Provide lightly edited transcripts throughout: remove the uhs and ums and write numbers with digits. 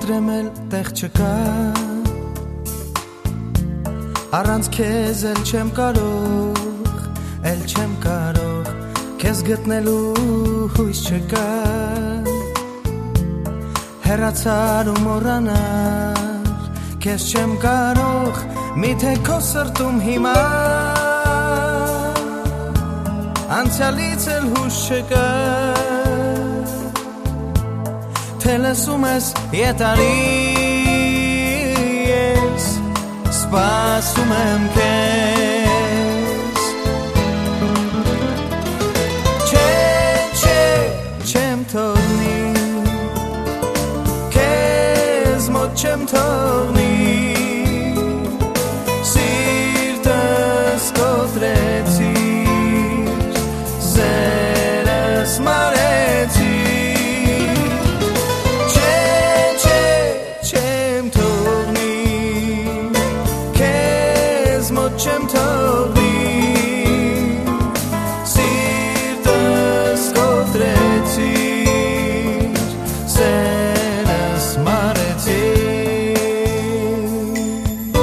խնդրեմ էլ տեղ չկա Առանց քեզ էլ չեմ կարող Քեզ գտնելու հույս չկա Հեռացար ու մոռանալ Քեզ չեմ կարող Միթե քո սրտում հիմա Անցյալից էլ հույս չկա Թե լսում ես ետարի ես Սպասում եմ քեզ Չեմ թողնի Քեզ մոտ չեմ թողնի Սիրտս կոտրեցիր Զերս մարեցիր Չեմ թողնի Քեզ մոտ չեմ թողնի Սիրտս կոտրեցիր Զերս մարեցիր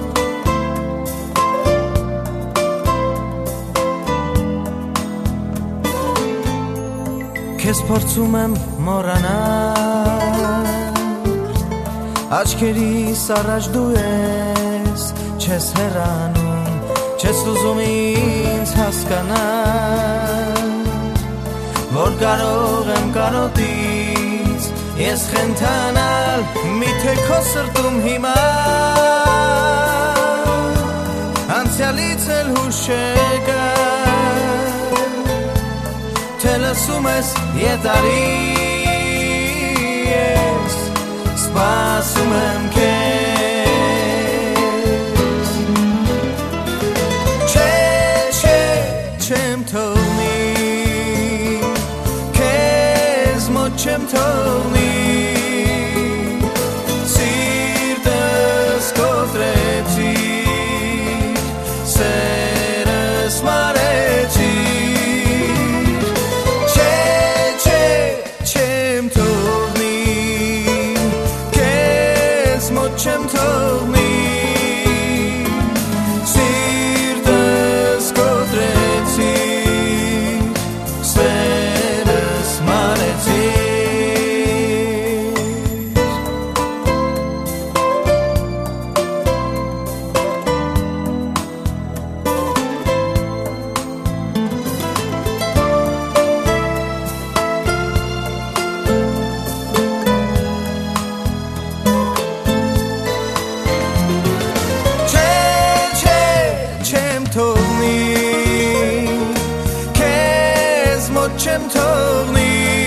Քեզ փորձում եմ մոռանալ Աչքերիս առաջ դու ես Չես հեռանում Չես ուզում ինձ հասկանալ Որ կարող եմ կարոտից Ես խենթանալ Միթե քո սրտում հիմա Անցյալից էլ հույս չկա Թե լսում ես ետարի ես Սպասում եմ քեզ Չեմ թողնի Քեզ մոտ չեմ թողնի Սիրտս կոտրեցիր Սերս մարեցիր Չեմ թողնի Քեզ մոտ չեմ թողնի Սիրտս կոտրեցիր Սերս մարեցիր Չեմ թողնի Քեզ մոտ չեմ թողնի